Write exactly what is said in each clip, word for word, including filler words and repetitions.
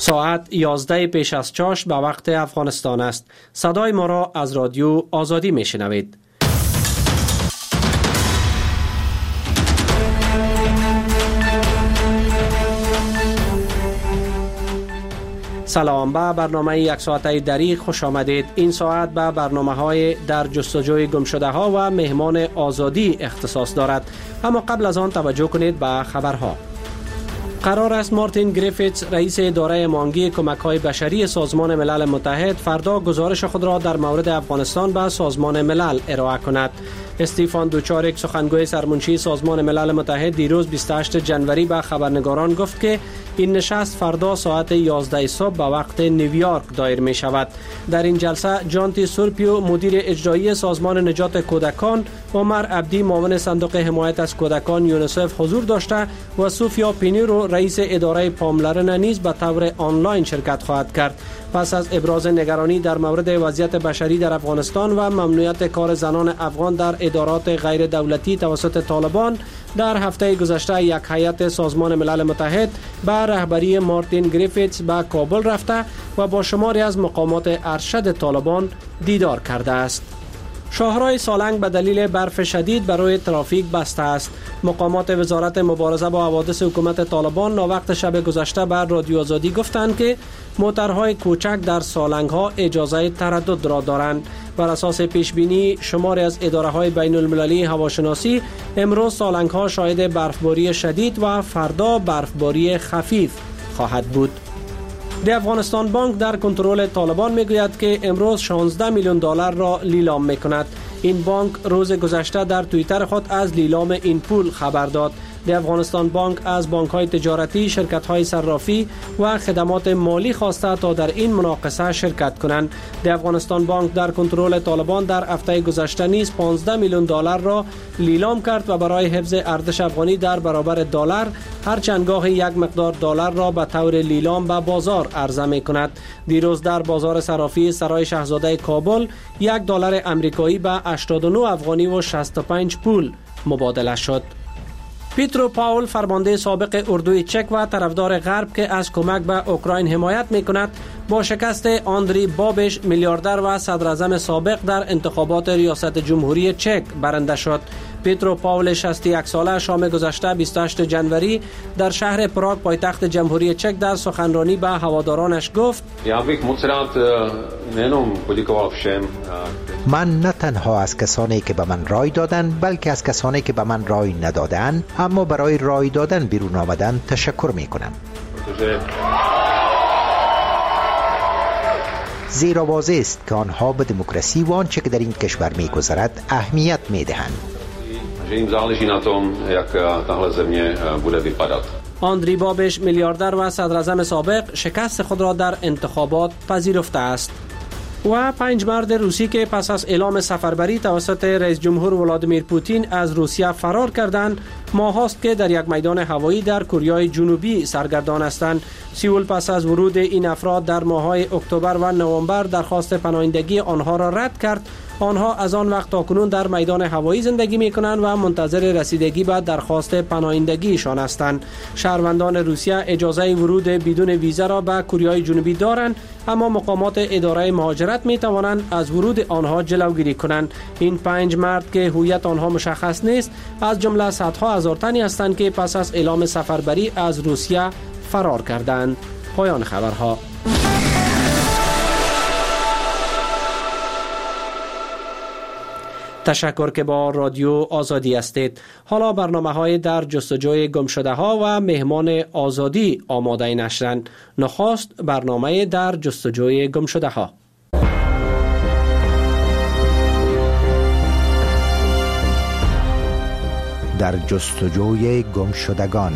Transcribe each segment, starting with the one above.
ساعت یازده پیش از چاش به وقت افغانستان است. صدای ما را از رادیو آزادی میشنوید. سلام، به برنامه یک ساعته دریغ خوش آمدید. این ساعت به برنامه های در جستجوی گمشده ها و مهمان آزادی اختصاص دارد. اما قبل از آن توجه کنید به خبرها. قرار است مارتین گریفیتس، رئیس اداره مانگی کمک‌های بشری سازمان ملل متحد، فردا گزارش خود را در مورد افغانستان به سازمان ملل ارائه کند. استیفان دوچاریک، سخنگوی سرمنشی سازمان ملل متحد، دیروز بیست و هشتم ژانویه به خبرنگاران گفت که این نشست فردا ساعت یازده صبح به وقت نیویورک دایر می شود. در این جلسه جانتی سورپیو، مدیر اجرایی سازمان نجات کودکان، عمر عبدی، معاون صندوق حمایت از کودکان یونیسف حضور داشته و سوفیا پینیرو، رئیس اداره پاملرن، نیز به طور آنلاین شرکت خواهد کرد. پس از ابراز نگرانی در مورد وضعیت بشری در افغانستان و ممنوعیت کار زنان افغان در ادارات غیر دولتی توسط طالبان، در هفته گذشته یک هیئت سازمان ملل متحد به رهبری مارتین گریفیتس به کابل رفته و با شماری از مقامات ارشد طالبان دیدار کرده است. شاهراه سالنگ به دلیل برف شدید برای ترافیک بسته است. مقامات وزارت مبارزه با حوادث حکومت طالبان ناوقت شب گذشته بر رادیو آزادی گفتند که موترهای کوچک در سالنگ‌ها اجازه تردد را دارند. بر اساس پیشبینی شماری از اداره‌های بین المللی هواشناسی، امروز سالنگ‌ها شاهد برفباری شدید و فردا برفباری خفیف خواهد بود. دی افغانستان بانک در کنترل طالبان میگوید که امروز شانزده میلیون دلار را لیلام میکند. این بانک روز گذشته در توییتر خود از لیلام این پول خبر داد. دی افغانستان بانک از بانک‌های تجارتی، شرکت‌های صرافی و خدمات مالی خواسته تا در این مناقصه شرکت کنند. دی افغانستان بانک در کنترل طالبان در هفته گذشته نیز پانزده میلیون دلار را لیلام کرد و برای حفظ ارزش افغانی در برابر دلار هر چندگاه یک مقدار دلار را به طور لیلام به بازار عرضه می‌کند. دیروز در بازار صرافی سرای شاهزاده کابل یک دلار آمریکایی به هشتاد و نه افغانی و شصت و پنج پول مبادله شد. پیترو پاول، فرمانده سابق اردوی چک و طرفدار غرب که از کمک به اوکراین حمایت می‌کند، با شکست آندری بابش، میلیاردر و صدراعظم سابق، در انتخابات ریاست جمهوری چک برنده شد. پیترو پاول شصت و یک ساله شام گذشته بیست و هشتم ژانویه در شهر پراگ، پایتخت جمهوری چک، در سخنرانی به هوادارانش گفت: من نه تنها از کسانی که به من رای دادند، بلکه از کسانی که به من رای ندادند اما برای رای دادن بیرون آمدن تشکر می کنم. زیرا واضح است که آنها به دموکراسی و آنچه که در این کشور می گذرد اهمیت می دهند. آندری بابش، میلیاردر و صدراعظم سابق، شکست خود را در انتخابات پذیرفته است. و پنج مرد روسی که پس از اعلام سفربری توسط رئیس جمهور ولادیمیر پوتین از روسیه فرار کردند، ماهاست که در یک میدان هوایی در کره جنوبی سرگردان هستند. سئول پس از ورود این افراد در ماه‌های اکتبر و نوامبر درخواست پناهندگی آنها را رد کرد. آنها از آن وقت تاکنون در میدان هوایی زندگی می‌کنند و منتظر رسیدگی به درخواست پناهندگیشان هستند. شهروندان روسیه اجازه ورود بدون ویزا را به کره جنوبی دارند، اما مقامات اداره مهاجرت می‌توانند از ورود آنها جلوگیری کنند. این پنج مرد که هویت آنها مشخص نیست، از جمله صدها هزار تنی هستند که پس از اعلام سفربری از روسیه فرار کردند. پایان خبرها. تشکر که با رادیو آزادی هستید. حالا برنامه های در جستجوی گمشده ها و مهمان آزادی آماده نشرند. نخست برنامه در جستجوی گمشده ها. در جستجوی گمشدگان.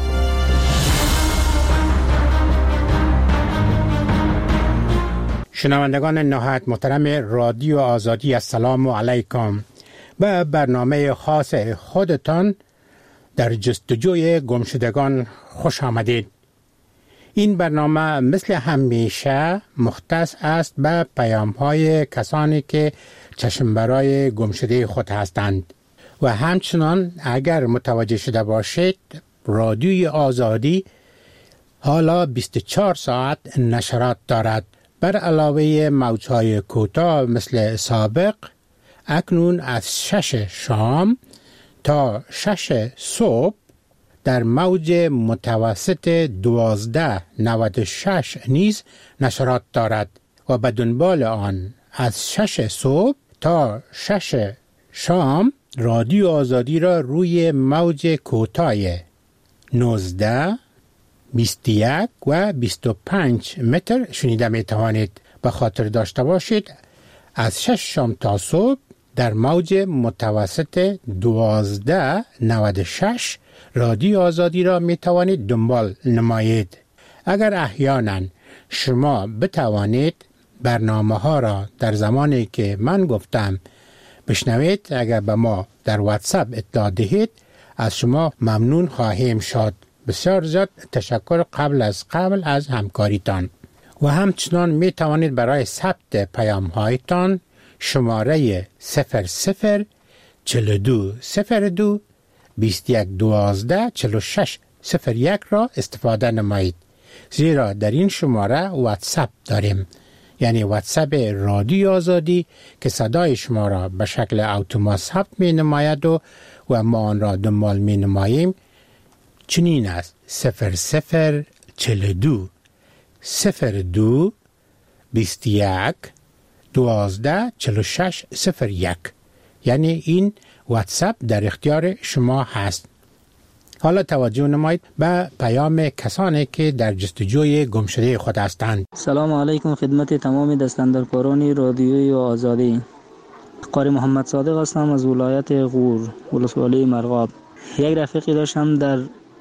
شنوندگان نهایت محترم رادیو آزادی، السلام علیکم. به برنامه خاص خودتان در جستجوی گمشدگان خوش آمدید. این برنامه مثل همیشه مختص است به پیام‌های کسانی که چشم برای گمشده خود هستند و همچنان اگر متوجه شده باشید رادیوی آزادی حالا بیست و چهار ساعت نشرات دارد. بر علاوه موجهای کوتاه مثل سابق، اکنون از شش شام تا شش صبح در موج متوسط دوازده نود و شش نیز نشرات دارد و به دنبال آن از شش صبح تا شش شام رادیو آزادی را روی موج کوتاه نوزده، بیست و یک و بیست و پنج متر شنیده می توانید. به خاطر داشته باشید از شش شام تا صبح در موج متوسط دوازده نود و شش رادیو آزادی را می توانید دنبال نمایید. اگر احیانا شما بتوانید برنامه ها را در زمانی که من گفتم بشنوید، اگر به ما در واتساپ اطلاع دهید از شما ممنون خواهیم شد. بسیار زیاد تشکر قبل از قبل از همکاریتان. و همچنان می توانید برای ثبت پیام هایتان شماره صفر صفر چهل و دو صفر دو بیست و یک دوازده چهل و شش صفر یک را استفاده نمایید، زیرا در این شماره واتساپ داریم، یعنی واتساپ رادیو آزادی که صدای شما را به شکل اتومات ثبت می نماید و و ما آن را دنبال می نماییم. چنین است: صفر صفر چهل و دو صفر دو بیست و یک دوازده چهل و شش صفر یک، یعنی این واتساپ در اختیار شما هست. حالا توجه نمایید به پیام کسانی که در جستجوی گمشده خود هستند. سلام علیکم خدمت تمام دستاندرکاران رادیوی آزادی. قاری محمد صادق هستم از ولایت غور، ولسوالی مرغاب. یک رفیقی داشتم در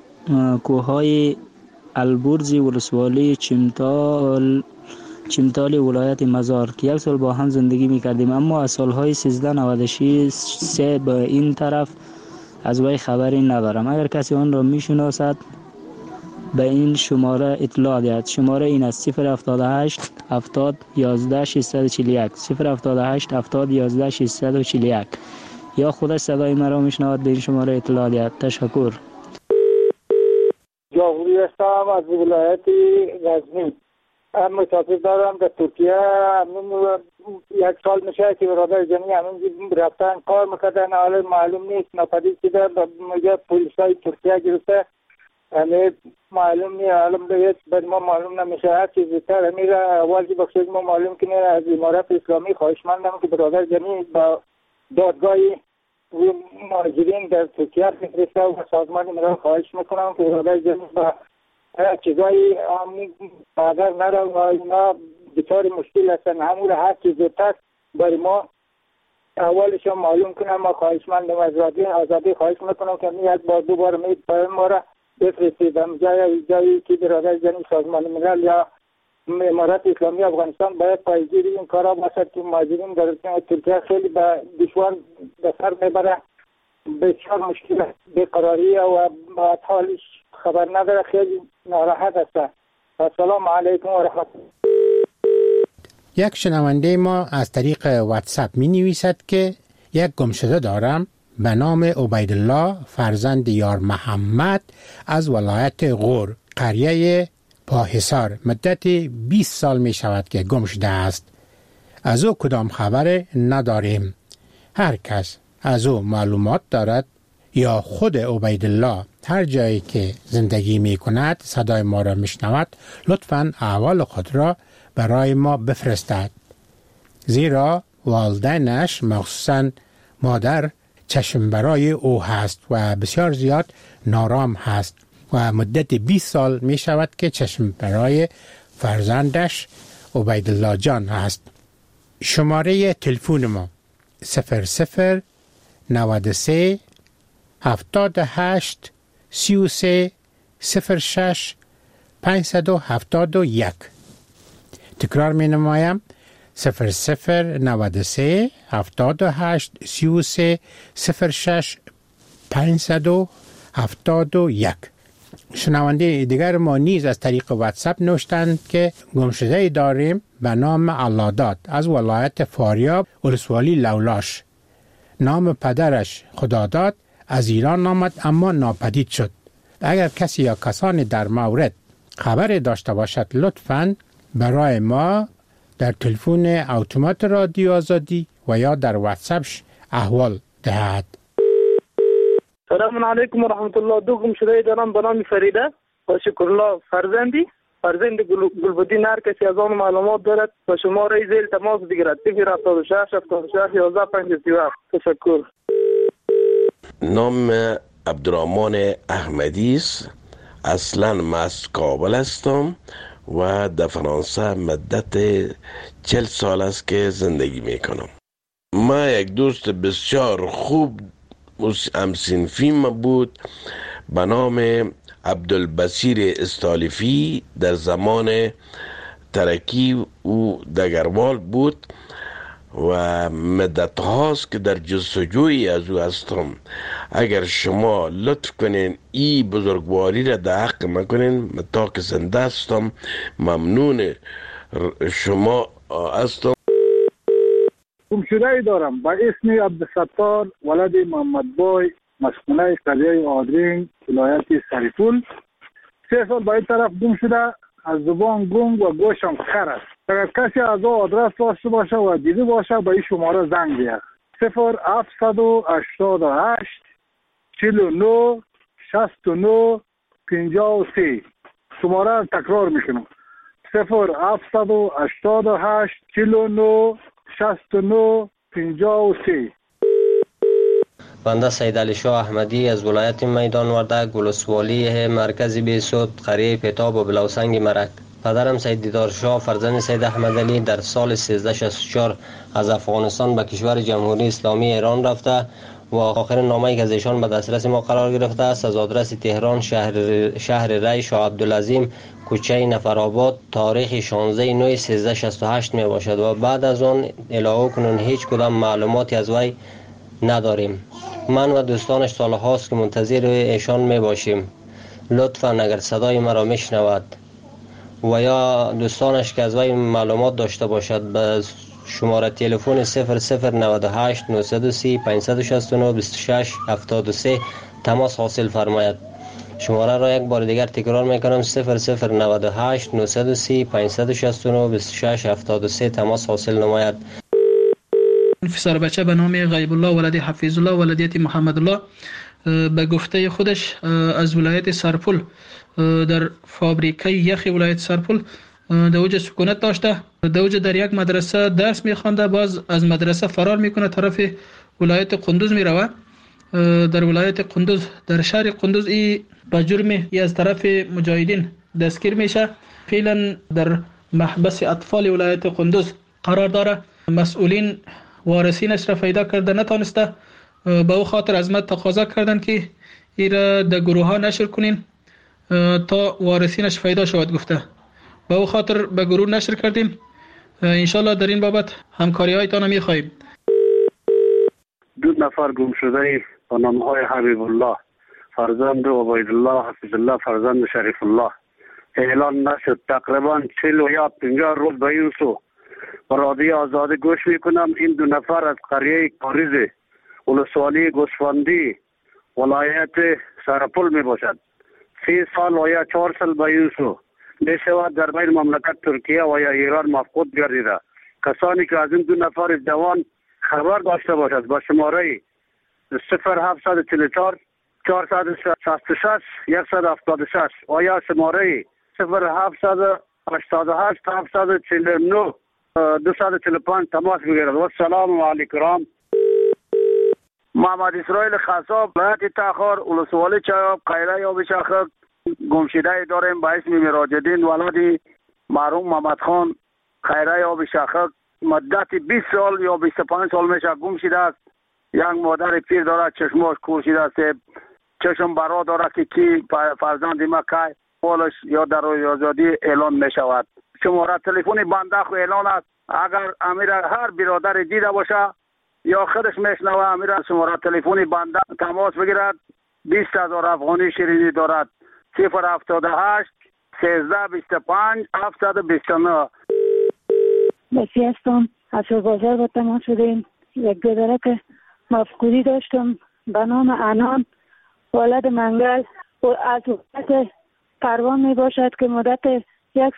کوههای البرز ولسوالی چمتال چمتال ولایت مزار که یک سال با هم زندگی میکردیم، اما از سالهای سیزده نود و شش به این طرف از وی خبری ندارم. اگر کسی آن را میشناسد به این شماره اطلاع دهد. شماره این است: صفر هفتاد و هشت هفتاد یازده ششصد و چهل و یک صفر هفتاد و هشت هفتاد یازده ششصد و چهل و یک، یا خودش صدای مرا میشنود به این شماره اطلاع دهد. تشکر. جاوری هستم از ولایت غزنی. هم مسافر دارم در ترکیه. همین یک سال میشه که برادر جنی همین رفتن کار میکردن، حالا معلوم نیست ناپدید شده. میگه پلیسای ترکیه گرفته، همین معلوم نیست، حالا باید بعد ما معلوم نمیشه. هر چیز زودتر همین را اول که بخشید ما معلوم کنه. از امارت اسلامی خواهشمندم که برادر جنی با دادگاهی مهاجرین در ترکیه بفرسته و سازمان ملل خواهش میکنم که برادر جنی با چیزایی مادر نره و اینا بطور مشکل هستن، همون هر چیز زودتر برای ما اولش معلوم کنم. ما خواهشمندم از رادیو آزادی خواهش میکنم که می یک بار دو بار می پیام ما را بفرستیدم جای جایی که برادر جنی سازمان ملل یا امارت اسلامی افغانستان باید پایگیری این کارا باشد که مهاجرین در ترکیه خیلی به دشوار به سر میبره، بسیار مشکل بیقراری و با حالش خبر نداره، خیلی ناراحت است. السلام علیکم و رحمت الله. یک شنونده ما از طریق واتساپ می نویسد که یک گمشده دارم به نام عبیدالله فرزند یار محمد از ولایت غور، قریه پاحصار. مدت بیست سال می شود که گم شده است. از او کدام خبر نداریم. هر کس از او معلومات دارد یا خود عبیدالله هر جایی که زندگی می کند صدای ما را می شنود، لطفاً احوال خود را برای ما بفرستد، زیرا والدینش مخصوصاً مادر چشم برای او هست و بسیار زیاد نارام هست و مدت بیست سال می شود که چشم برای فرزندش عبیدالله جان هست. شماره تلفن ما صفر صفر نود و سه هفتاد و هشت سی و سه صفر شش پانصد و هفتاد و یک. تکرار می نمایم: صفر صفر نود و سه هفتاد و هشت سی و سه صفر شش پانصد و هفتاد و یک. شنونده دیگر ما نیز از طریق واتساپ نوشتند که گمشده داریم به نام علادات از ولایت فاریاب، ولسوالی لولاش. نام پدرش خداداد از ایران آمد اما ناپدید شد. اگر کسی یا کسانی در مورد خبر داشته باشد لطفاً برای ما در تلفن اتومات رادیو آزادی و یا در واتساپش احوال دهد. سلام علیکم و رحمت الله. دو گمشده دارم به نام فریده و شکرالله فرزندی فرزند گلبدین. هر کسی از آن معلومات دارد و شماره زیل تماس بگیرد. صفر هفتاد و شش هفتاد و شش یازده پنجاه و هفت. تشکر. نام عبدالرحمن احمدی است. اصلا من از کابل هستم و در فرانسه مدت چل سال است که زندگی میکنم. ما یک دوست بسیار خوب همسنفی ما بود به نام عبدالبصیر استالیفی. در زمان ترکی او دگروال بود و مدت هاست که در جستجوی از او هستم. اگر شما لطف کنین ای بزرگواری را در حق مکنین، تا که زنده هستم ممنون شما هستم. گمشده ای دارم با اسم عبدالستار ولد محمد بای، مسکونه قریه آدرین، ولایت سریپول. سه سال به این طرف گم شده. از زبان گنگ و گوشم خر است. اگر کسی از او آدرس داشته باشه و دیده باشه به این شماره زنگ بیاد. صفر هفتصد و هشتاد و هشت چهل و نه شصت و نه پنجاه و سه. شماره را تکرار میکنم. صفر هفتصد و هشتاد و هشت چهل و نه شصت و نه پنجاه و سه. بنده سید علی شاه احمدی از ولایت میدان وردک، ولسوالی مرکزی بیسود، قریه پیتاب و بلوسنگ مرک. پدرم سید دیدار شاه فرزند سید احمد علی در سال سیزده شصت و چهار از افغانستان به کشور جمهوری اسلامی ایران رفته و آخرین نامه‌ای که از ایشان به دسترس ما قرار گرفته است از آدرس تهران، شهر شهر ری، شاه عبدالعظیم، کوچه نفرآباد، تاریخ شانزده نه سیزده شصت و هشت می باشد و بعد از آن الهو کنون هیچ کدام معلوماتی از وی نداریم. من و دوستانش سال هاست که منتظر ایشان می باشیم. لطفاً اگر صدای مرا میشنود و یا دوستانش که از وی معلومات داشته باشد به شماره تلفن صفر صفر نود و هشت نهصد و سی پانصد و شصت و نه بیست و شش هفتاد و سه تماس حاصل فرماید. شماره را یک بار دیگر تکرار میکنم: صفر صفر نود و هشت نهصد و سی پانصد و شصت و نه بیست و شش هفتاد و سه تماس حاصل نماید. انفسار بچه به نام غیب الله ولد حفیظ الله ولدیت محمد الله به گفته خودش از ولایت سرپل در فابریکه یخ ولایت سرپل در اوج سکونت داشته. در اوج در یک مدرسه درس میخوانده، باز از مدرسه فرار میکنه، طرف ولایت قندوز میروه. در ولایت قندوز در شهر قندوز ای به جرم ای از طرف مجاهدین دستگیر میشه. فعلا در محبس اطفال ولایت قندوز قرار داره. مسئولین وارثینش را پیدا کرده نتانسته، به او خاطر از ما تقاضا کردن که این را در گروه ها نشر کنین تا وارثینش پیدا شود. گفته به او خاطر به گروه نشر کردیم. انشالله در این بابت همکاری هایتان میخواهیم. دو نفر گم شده با نام های حبیب الله فرزند عبید الله حفیظ الله فرزند شریف الله اعلان نشد. تقریبا چهل و یا پنجاه روز به این سو و رادیو آزادی گوش میکنم. این دو نفر از قریه کاریز ولسوالی گوسفندی ولایت سرپل می باشد. سی سال و یا چهار سال به این سو می شود در بین مملکت ترکیه و یا ایران مفقود گردیده. کسانی که از این دو نفر جوان خبر داشته باشد با شماره صفر هفتصد چهل و چهار چهارصد و شصت و شش صد و هفتاد و شش و یا شماره صفر هفتصد هشتاد و هشت هفتصد چهل و نه دویست و چهل و پنج تماس بگیرد. و سلام علیکم. محمد اسرائیل خصاب ولایت تاخر ولسوالی چایاب قیره یا بشاخه گمشده داریم به اسم مراجدین ولد مرحوم محمد خان خیره یا بشاخه مدت بیست سال یا بیست و پنج سال میشه گم شده است. یک مادر پیر دارد چشماش کور شده است، چشم برا دارد که کی فرزند ما که پولش یا در روی آزادی اعلان می شود. شماره تلفن بنده خو اعلان است. اگر امیر هر برادر دیده باشه یا خودش میشنوه امیر شماره تلفن بنده تماس بگیرد. بیست هزار افغانی شیرینی دارد. صفر هفتاد و هشت سیزده بیست و پنج هفتصد بیست و نه. بسی هستم. از بازار با تماس شدیم. یک گذره که مفقودی داشتم به نام انان ولد منگل و از ولایت پروان می باشد که مدت